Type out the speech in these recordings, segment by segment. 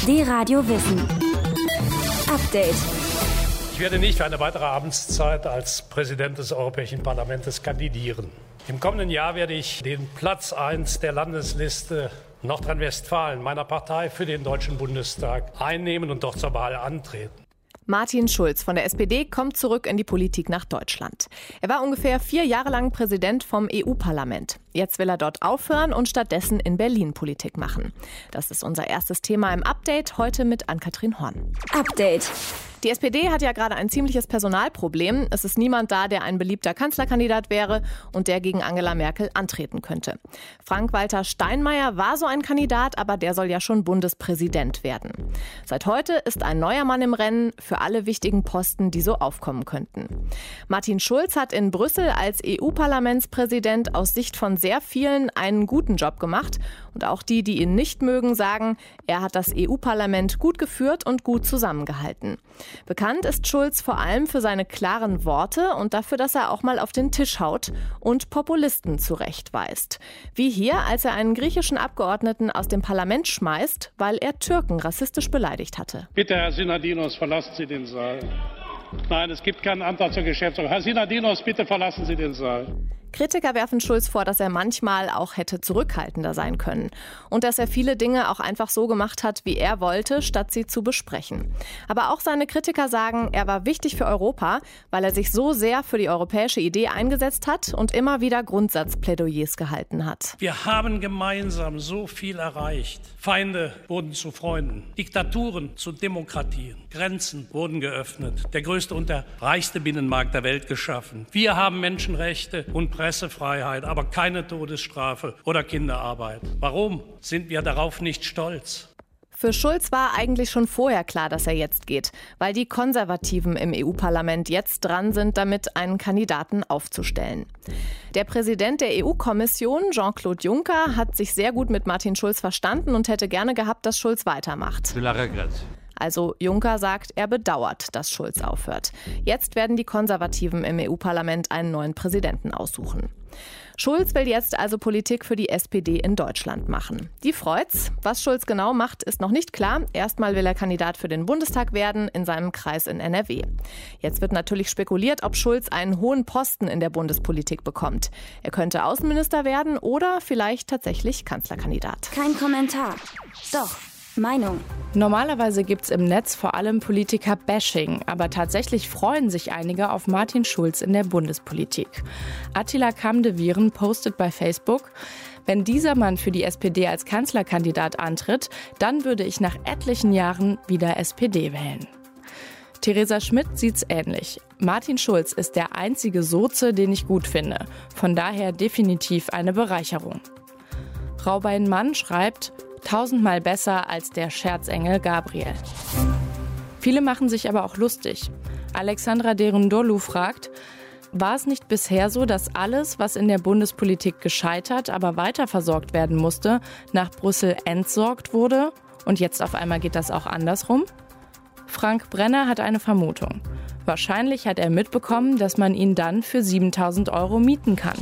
D-Radio Wissen. Update. Ich werde nicht für eine weitere Abendszeit als Präsident des Europäischen Parlaments kandidieren. Im kommenden Jahr werde ich den Platz 1 der Landesliste Nordrhein-Westfalen meiner Partei für den Deutschen Bundestag einnehmen und dort zur Wahl antreten. Martin Schulz von der SPD kommt zurück in die Politik nach Deutschland. Er war ungefähr 4 Jahre lang Präsident vom EU-Parlament. Jetzt will er dort aufhören und stattdessen in Berlin Politik machen. Das ist unser erstes Thema im Update, heute mit Ann-Kathrin Horn. Update. Die SPD hat ja gerade ein ziemliches Personalproblem. Es ist niemand da, der ein beliebter Kanzlerkandidat wäre und der gegen Angela Merkel antreten könnte. Frank-Walter Steinmeier war so ein Kandidat, aber der soll ja schon Bundespräsident werden. Seit heute ist ein neuer Mann im Rennen für alle wichtigen Posten, die so aufkommen könnten. Martin Schulz hat in Brüssel als EU-Parlamentspräsident aus Sicht von sehr vielen einen guten Job gemacht. Und auch die, die ihn nicht mögen, sagen, er hat das EU-Parlament gut geführt und gut zusammengehalten. Bekannt ist Schulz vor allem für seine klaren Worte und dafür, dass er auch mal auf den Tisch haut und Populisten zurechtweist. Wie hier, als er einen griechischen Abgeordneten aus dem Parlament schmeißt, weil er Türken rassistisch beleidigt hatte. Bitte, Herr Synadinos, verlassen Sie den Saal. Nein, es gibt keinen Antrag zur Geschäftsordnung. Herr Synadinos, bitte verlassen Sie den Saal. Kritiker werfen Schulz vor, dass er manchmal auch hätte zurückhaltender sein können und dass er viele Dinge auch einfach so gemacht hat, wie er wollte, statt sie zu besprechen. Aber auch seine Kritiker sagen, er war wichtig für Europa, weil er sich so sehr für die europäische Idee eingesetzt hat und immer wieder Grundsatzplädoyers gehalten hat. Wir haben gemeinsam so viel erreicht. Feinde wurden zu Freunden, Diktaturen zu Demokratien, Grenzen wurden geöffnet, der größte und der reichste Binnenmarkt der Welt geschaffen. Wir haben Menschenrechte und Pressefreiheit, aber keine Todesstrafe oder Kinderarbeit. Warum sind wir darauf nicht stolz? Für Schulz war eigentlich schon vorher klar, dass er jetzt geht, weil die Konservativen im EU-Parlament jetzt dran sind, damit einen Kandidaten aufzustellen. Der Präsident der EU-Kommission, Jean-Claude Juncker, hat sich sehr gut mit Martin Schulz verstanden und hätte gerne gehabt, dass Schulz weitermacht. Also Juncker sagt, er bedauert, dass Schulz aufhört. Jetzt werden die Konservativen im EU-Parlament einen neuen Präsidenten aussuchen. Schulz will jetzt also Politik für die SPD in Deutschland machen. Die freut's. Was Schulz genau macht, ist noch nicht klar. Erstmal will er Kandidat für den Bundestag werden in seinem Kreis in NRW. Jetzt wird natürlich spekuliert, ob Schulz einen hohen Posten in der Bundespolitik bekommt. Er könnte Außenminister werden oder vielleicht tatsächlich Kanzlerkandidat. Kein Kommentar. Doch. Meinung. Normalerweise gibt's im Netz vor allem Politiker-Bashing, aber tatsächlich freuen sich einige auf Martin Schulz in der Bundespolitik. Attila Kamdeviren postet bei Facebook: Wenn dieser Mann für die SPD als Kanzlerkandidat antritt, dann würde ich nach etlichen Jahren wieder SPD wählen. Theresa Schmidt sieht's ähnlich. Martin Schulz ist der einzige Soze, den ich gut finde. Von daher definitiv eine Bereicherung. Raubein Mann schreibt: 1000-mal besser als der Scherzengel Gabriel. Viele machen sich aber auch lustig. Alexandra Derundolu fragt: War es nicht bisher so, dass alles, was in der Bundespolitik gescheitert, aber weiterversorgt werden musste, nach Brüssel entsorgt wurde? Und jetzt auf einmal geht das auch andersrum? Frank Brenner hat eine Vermutung. Wahrscheinlich hat er mitbekommen, dass man ihn dann für 7.000 € mieten kann.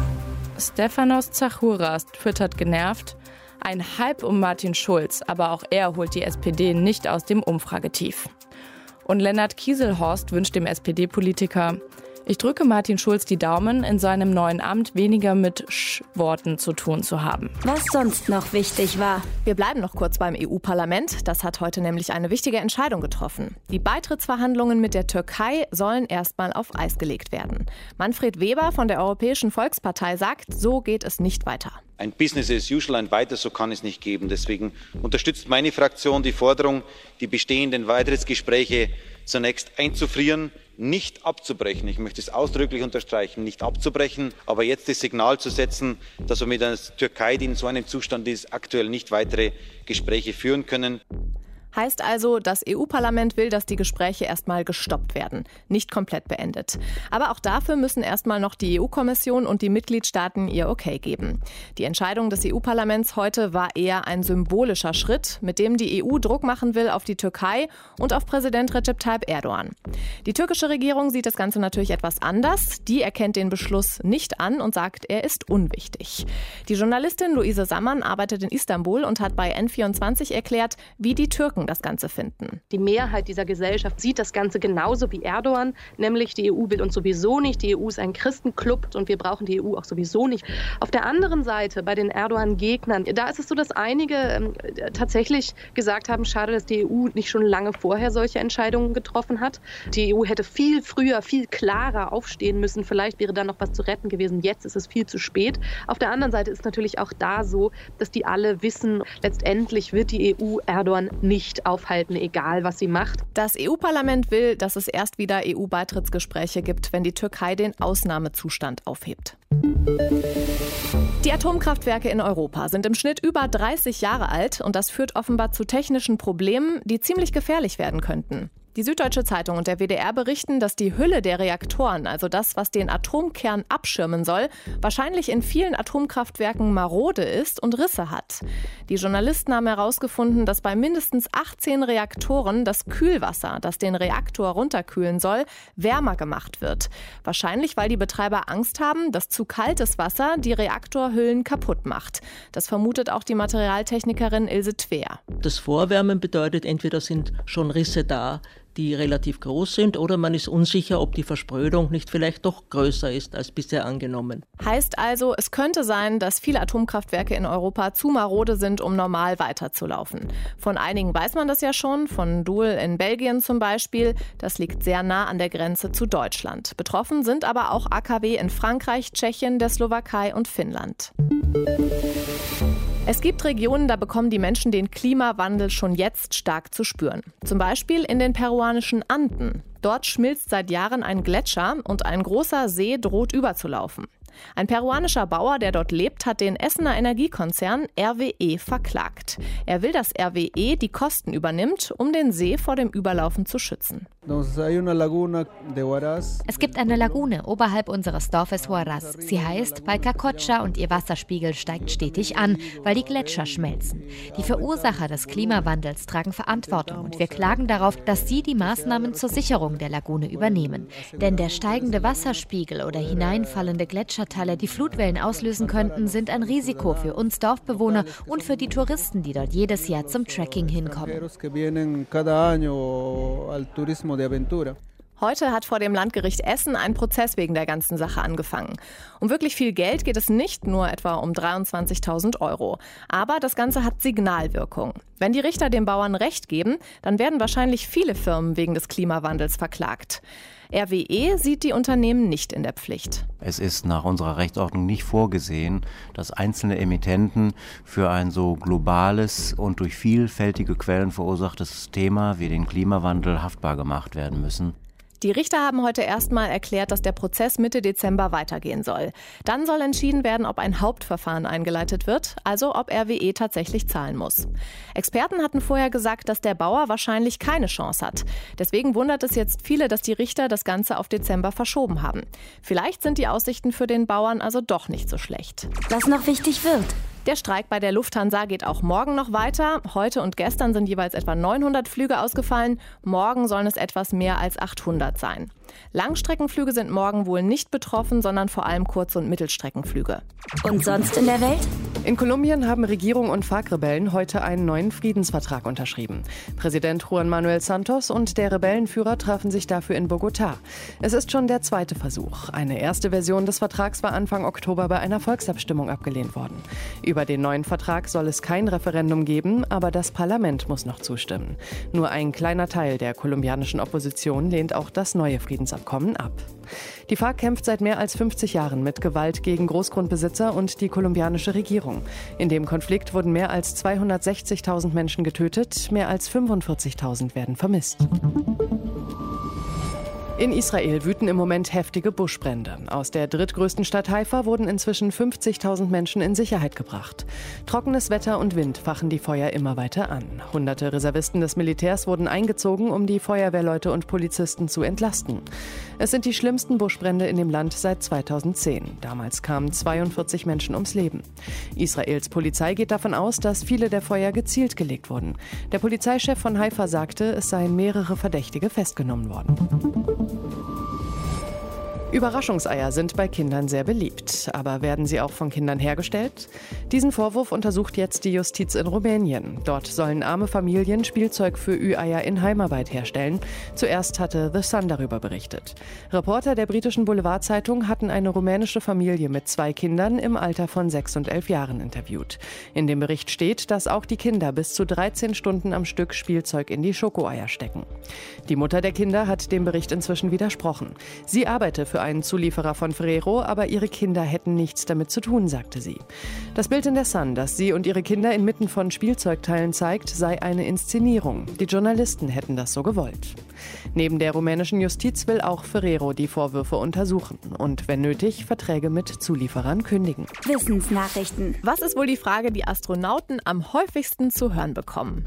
Stefanos Zachouras twittert genervt: Ein Hype um Martin Schulz, aber auch er holt die SPD nicht aus dem Umfragetief. Und Lennart Kieselhorst wünscht dem SPD-Politiker: Ich drücke Martin Schulz die Daumen, in seinem neuen Amt weniger mit Sch-Worten zu tun zu haben. Was sonst noch wichtig war. Wir bleiben noch kurz beim EU-Parlament. Das hat heute nämlich eine wichtige Entscheidung getroffen. Die Beitrittsverhandlungen mit der Türkei sollen erstmal auf Eis gelegt werden. Manfred Weber von der Europäischen Volkspartei sagt, so geht es nicht weiter. Ein Business as usual, ein Weiter so kann es nicht geben. Deswegen unterstützt meine Fraktion die Forderung, die bestehenden Beitrittsgespräche zunächst einzufrieren, nicht abzubrechen. Ich möchte es ausdrücklich unterstreichen, nicht abzubrechen, aber jetzt das Signal zu setzen, dass wir mit einer Türkei, die in so einem Zustand ist, aktuell nicht weitere Gespräche führen können. Heißt also, das EU-Parlament will, dass die Gespräche erstmal gestoppt werden, nicht komplett beendet. Aber auch dafür müssen erstmal noch die EU-Kommission und die Mitgliedstaaten ihr Okay geben. Die Entscheidung des EU-Parlaments heute war eher ein symbolischer Schritt, mit dem die EU Druck machen will auf die Türkei und auf Präsident Recep Tayyip Erdogan. Die türkische Regierung sieht das Ganze natürlich etwas anders. Die erkennt den Beschluss nicht an und sagt, er ist unwichtig. Die Journalistin Luise Sammann arbeitet in Istanbul und hat bei N24 erklärt, wie die Türken das Ganze finden. Die Mehrheit dieser Gesellschaft sieht das Ganze genauso wie Erdogan, nämlich die EU will uns sowieso nicht, die EU ist ein Christenclub und wir brauchen die EU auch sowieso nicht. Auf der anderen Seite, bei den Erdogan-Gegnern, da ist es so, dass einige tatsächlich gesagt haben, schade, dass die EU nicht schon lange vorher solche Entscheidungen getroffen hat. Die EU hätte viel früher, viel klarer aufstehen müssen, vielleicht wäre da noch was zu retten gewesen, jetzt ist es viel zu spät. Auf der anderen Seite ist natürlich auch da so, dass die alle wissen, letztendlich wird die EU Erdogan nicht aufhalten, egal was sie macht. Das EU-Parlament will, dass es erst wieder EU-Beitrittsgespräche gibt, wenn die Türkei den Ausnahmezustand aufhebt. Die Atomkraftwerke in Europa sind im Schnitt über 30 Jahre alt und das führt offenbar zu technischen Problemen, die ziemlich gefährlich werden könnten. Die Süddeutsche Zeitung und der WDR berichten, dass die Hülle der Reaktoren, also das, was den Atomkern abschirmen soll, wahrscheinlich in vielen Atomkraftwerken marode ist und Risse hat. Die Journalisten haben herausgefunden, dass bei mindestens 18 Reaktoren das Kühlwasser, das den Reaktor runterkühlen soll, wärmer gemacht wird. Wahrscheinlich, weil die Betreiber Angst haben, dass zu kaltes Wasser die Reaktorhüllen kaputt macht. Das vermutet auch die Materialtechnikerin Ilse Twer. Das Vorwärmen bedeutet, entweder sind schon Risse da, die relativ groß sind, oder man ist unsicher, ob die Versprödung nicht vielleicht doch größer ist als bisher angenommen. Heißt also, es könnte sein, dass viele Atomkraftwerke in Europa zu marode sind, um normal weiterzulaufen. Von einigen weiß man das ja schon, von Doel in Belgien zum Beispiel. Das liegt sehr nah an der Grenze zu Deutschland. Betroffen sind aber auch AKW in Frankreich, Tschechien, der Slowakei und Finnland. Es gibt Regionen, da bekommen die Menschen den Klimawandel schon jetzt stark zu spüren. Zum Beispiel in den peruanischen Anden. Dort schmilzt seit Jahren ein Gletscher und ein großer See droht überzulaufen. Ein peruanischer Bauer, der dort lebt, hat den Essener Energiekonzern RWE verklagt. Er will, dass RWE die Kosten übernimmt, um den See vor dem Überlaufen zu schützen. Es gibt eine Lagune oberhalb unseres Dorfes Huaraz. Sie heißt Palcacocha und ihr Wasserspiegel steigt stetig an, weil die Gletscher schmelzen. Die Verursacher des Klimawandels tragen Verantwortung und wir klagen darauf, dass sie die Maßnahmen zur Sicherung der Lagune übernehmen. Denn der steigende Wasserspiegel oder hineinfallende Gletscherteile, die Flutwellen auslösen könnten, sind ein Risiko für uns Dorfbewohner und für die Touristen, die dort jedes Jahr zum Trekking hinkommen. Heute hat vor dem Landgericht Essen ein Prozess wegen der ganzen Sache angefangen. Um wirklich viel Geld geht es nicht, nur etwa um 23.000 €. Aber das Ganze hat Signalwirkung. Wenn die Richter den Bauern Recht geben, dann werden wahrscheinlich viele Firmen wegen des Klimawandels verklagt. RWE sieht die Unternehmen nicht in der Pflicht. Es ist nach unserer Rechtsordnung nicht vorgesehen, dass einzelne Emittenten für ein so globales und durch vielfältige Quellen verursachtes Thema wie den Klimawandel haftbar gemacht werden müssen. Die Richter haben heute erstmal erklärt, dass der Prozess Mitte Dezember weitergehen soll. Dann soll entschieden werden, ob ein Hauptverfahren eingeleitet wird, also ob RWE tatsächlich zahlen muss. Experten hatten vorher gesagt, dass der Bauer wahrscheinlich keine Chance hat. Deswegen wundert es jetzt viele, dass die Richter das Ganze auf Dezember verschoben haben. Vielleicht sind die Aussichten für den Bauern also doch nicht so schlecht. Was noch wichtig wird. Der Streik bei der Lufthansa geht auch morgen noch weiter. Heute und gestern sind jeweils etwa 900 Flüge ausgefallen. Morgen sollen es etwas mehr als 800 sein. Langstreckenflüge sind morgen wohl nicht betroffen, sondern vor allem Kurz- und Mittelstreckenflüge. Und sonst in der Welt? In Kolumbien haben Regierung und FARC-Rebellen heute einen neuen Friedensvertrag unterschrieben. Präsident Juan Manuel Santos und der Rebellenführer trafen sich dafür in Bogotá. Es ist schon der zweite Versuch. Eine erste Version des Vertrags war Anfang Oktober bei einer Volksabstimmung abgelehnt worden. Über den neuen Vertrag soll es kein Referendum geben, aber das Parlament muss noch zustimmen. Nur ein kleiner Teil der kolumbianischen Opposition lehnt auch das neue Friedensabkommen ab. Die FARC kämpft seit mehr als 50 Jahren mit Gewalt gegen Großgrundbesitzer und die kolumbianische Regierung. In dem Konflikt wurden mehr als 260.000 Menschen getötet, mehr als 45.000 werden vermisst. In Israel wüten im Moment heftige Buschbrände. Aus der drittgrößten Stadt Haifa wurden inzwischen 50.000 Menschen in Sicherheit gebracht. Trockenes Wetter und Wind fachen die Feuer immer weiter an. Hunderte Reservisten des Militärs wurden eingezogen, um die Feuerwehrleute und Polizisten zu entlasten. Es sind die schlimmsten Buschbrände in dem Land seit 2010. Damals kamen 42 Menschen ums Leben. Israels Polizei geht davon aus, dass viele der Feuer gezielt gelegt wurden. Der Polizeichef von Haifa sagte, es seien mehrere Verdächtige festgenommen worden. Überraschungseier sind bei Kindern sehr beliebt. Aber werden sie auch von Kindern hergestellt? Diesen Vorwurf untersucht jetzt die Justiz in Rumänien. Dort sollen arme Familien Spielzeug für Ü-Eier in Heimarbeit herstellen. Zuerst hatte The Sun darüber berichtet. Reporter der britischen Boulevardzeitung hatten eine rumänische Familie mit 2 Kindern im Alter von 6 und 11 Jahren interviewt. In dem Bericht steht, dass auch die Kinder bis zu 13 Stunden am Stück Spielzeug in die Schokoeier stecken. Die Mutter der Kinder hat dem Bericht inzwischen widersprochen. Sie arbeite für einen Zulieferer von Ferrero, aber ihre Kinder hätten nichts damit zu tun, sagte sie. Das Bild in der Sun, das sie und ihre Kinder inmitten von Spielzeugteilen zeigt, sei eine Inszenierung. Die Journalisten hätten das so gewollt. Neben der rumänischen Justiz will auch Ferrero die Vorwürfe untersuchen und, wenn nötig, Verträge mit Zulieferern kündigen. Wissensnachrichten. Was ist wohl die Frage, die Astronauten am häufigsten zu hören bekommen?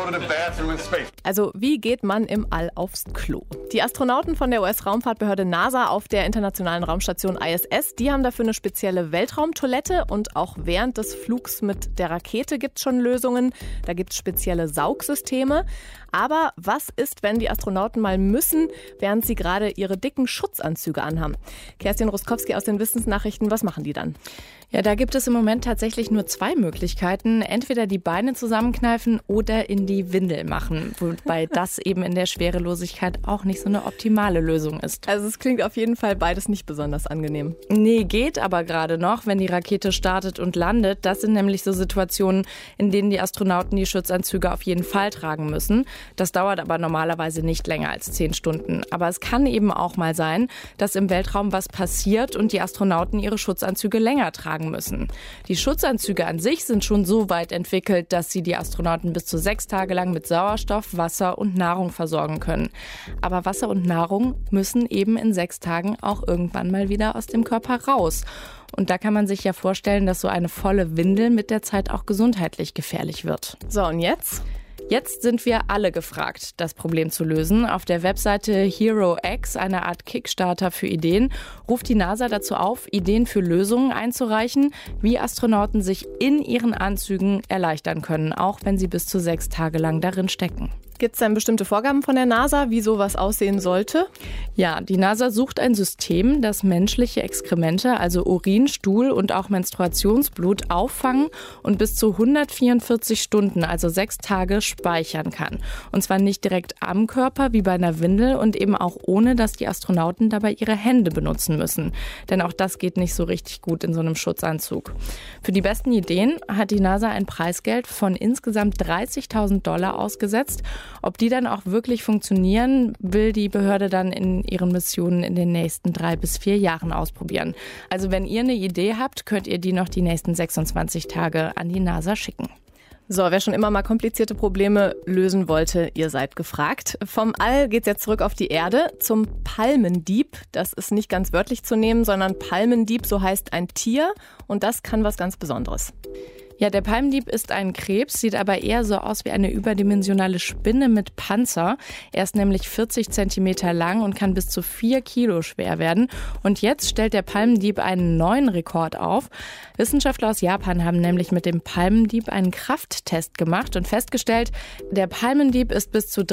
Also, wie geht man im All aufs Klo? Die Astronauten von der US-Raumfahrtbehörde NASA auf der internationalen Raumstation ISS, die haben dafür eine spezielle Weltraumtoilette und auch während des Flugs mit der Rakete gibt es schon Lösungen. Da gibt es spezielle Saugsysteme. Aber was ist, wenn die Astronauten mal müssen, während sie gerade ihre dicken Schutzanzüge anhaben? Kerstin Ruskowski aus den Wissensnachrichten, was machen die dann? Ja, da gibt es im Moment tatsächlich nur 2 Möglichkeiten. Entweder die Beine zusammenkneifen oder in die Windel machen. Wobei das eben in der Schwerelosigkeit auch nicht so eine optimale Lösung ist. Also es klingt auf jeden Fall beides nicht besonders angenehm. Nee, geht aber gerade noch, wenn die Rakete startet und landet. Das sind nämlich so Situationen, in denen die Astronauten die Schutzanzüge auf jeden Fall tragen müssen. Das dauert aber normalerweise nicht länger als 10 Stunden. Aber es kann eben auch mal sein, dass im Weltraum was passiert und die Astronauten ihre Schutzanzüge länger tragen müssen. Die Schutzanzüge an sich sind schon so weit entwickelt, dass sie die Astronauten bis zu 6 Tage lang mit Sauerstoff, Wasser und Nahrung versorgen können. Aber Wasser und Nahrung müssen eben in 6 Tagen auch irgendwann mal wieder aus dem Körper raus. Und da kann man sich ja vorstellen, dass so eine volle Windel mit der Zeit auch gesundheitlich gefährlich wird. So, und jetzt? Jetzt sind wir alle gefragt, das Problem zu lösen. Auf der Webseite HeroX, eine Art Kickstarter für Ideen, ruft die NASA dazu auf, Ideen für Lösungen einzureichen, wie Astronauten sich in ihren Anzügen erleichtern können, auch wenn sie bis zu 6 Tage lang darin stecken. Gibt es denn bestimmte Vorgaben von der NASA, wie sowas aussehen sollte? Ja, die NASA sucht ein System, das menschliche Exkremente, also Urin, Stuhl und auch Menstruationsblut auffangen und bis zu 144 Stunden, also 6 Tage, speichern kann. Und zwar nicht direkt am Körper wie bei einer Windel und eben auch ohne, dass die Astronauten dabei ihre Hände benutzen müssen. Denn auch das geht nicht so richtig gut in so einem Schutzanzug. Für die besten Ideen hat die NASA ein Preisgeld von insgesamt $30.000 ausgesetzt. Ob die dann auch wirklich funktionieren, will die Behörde dann in ihren Missionen in den nächsten 3 bis 4 Jahren ausprobieren. Also wenn ihr eine Idee habt, könnt ihr die noch die nächsten 26 Tage an die NASA schicken. So, wer schon immer mal komplizierte Probleme lösen wollte, ihr seid gefragt. Vom All geht's jetzt zurück auf die Erde zum Palmendieb. Das ist nicht ganz wörtlich zu nehmen, sondern Palmendieb, so heißt ein Tier und das kann was ganz Besonderes. Ja, der Palmendieb ist ein Krebs, sieht aber eher so aus wie eine überdimensionale Spinne mit Panzer. Er ist nämlich 40 Zentimeter lang und kann bis zu 4 Kilo schwer werden. Und jetzt stellt der Palmendieb einen neuen Rekord auf. Wissenschaftler aus Japan haben nämlich mit dem Palmendieb einen Krafttest gemacht und festgestellt, der Palmendieb ist bis zu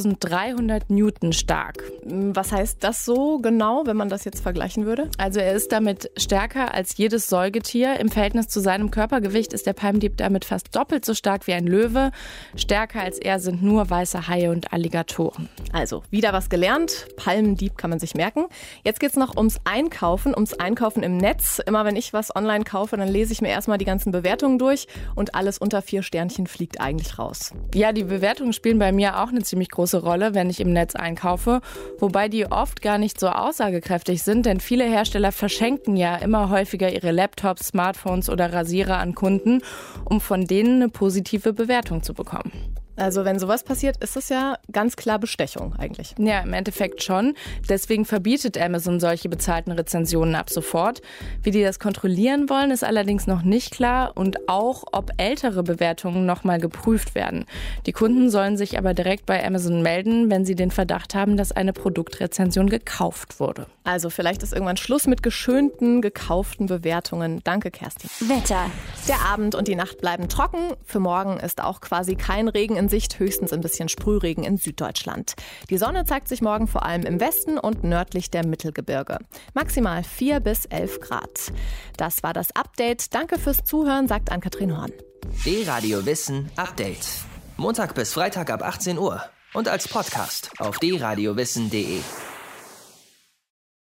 3300 Newton stark. Was heißt das so genau, wenn man das jetzt vergleichen würde? Also er ist damit stärker als jedes Säugetier. Im Verhältnis zu seinem Körpergewicht ist der Palmendieb damit fast doppelt so stark wie ein Löwe. Stärker als er sind nur weiße Haie und Alligatoren. Also, wieder was gelernt. Palmendieb kann man sich merken. Jetzt geht es noch ums Einkaufen im Netz. Immer wenn ich was online kaufe, dann lese ich mir erstmal die ganzen Bewertungen durch und alles unter 4 Sternchen fliegt eigentlich raus. Ja, die Bewertungen spielen bei mir auch eine ziemlich große Rolle, wenn ich im Netz einkaufe. Wobei die oft gar nicht so aussagekräftig sind, denn viele Hersteller verschenken ja immer häufiger ihre Laptops, Smartphones oder Rasierer an Kunden, um von denen eine positive Bewertung zu bekommen. Also wenn sowas passiert, ist es ja ganz klar Bestechung eigentlich. Ja, im Endeffekt schon. Deswegen verbietet Amazon solche bezahlten Rezensionen ab sofort. Wie die das kontrollieren wollen, ist allerdings noch nicht klar und auch, ob ältere Bewertungen nochmal geprüft werden. Die Kunden sollen sich aber direkt bei Amazon melden, wenn sie den Verdacht haben, dass eine Produktrezension gekauft wurde. Also vielleicht ist irgendwann Schluss mit geschönten, gekauften Bewertungen. Danke, Kerstin. Wetter. Der Abend und die Nacht bleiben trocken. Für morgen ist auch quasi kein Regen in Sicht, höchstens ein bisschen Sprühregen in Süddeutschland. Die Sonne zeigt sich morgen vor allem im Westen und nördlich der Mittelgebirge. Maximal 4 bis 11 Grad. Das war das Update. Danke fürs Zuhören, sagt Ann-Kathrin Horn. D-Radio Wissen Update. Montag bis Freitag ab 18 Uhr. Und als Podcast auf drradiowissen.de.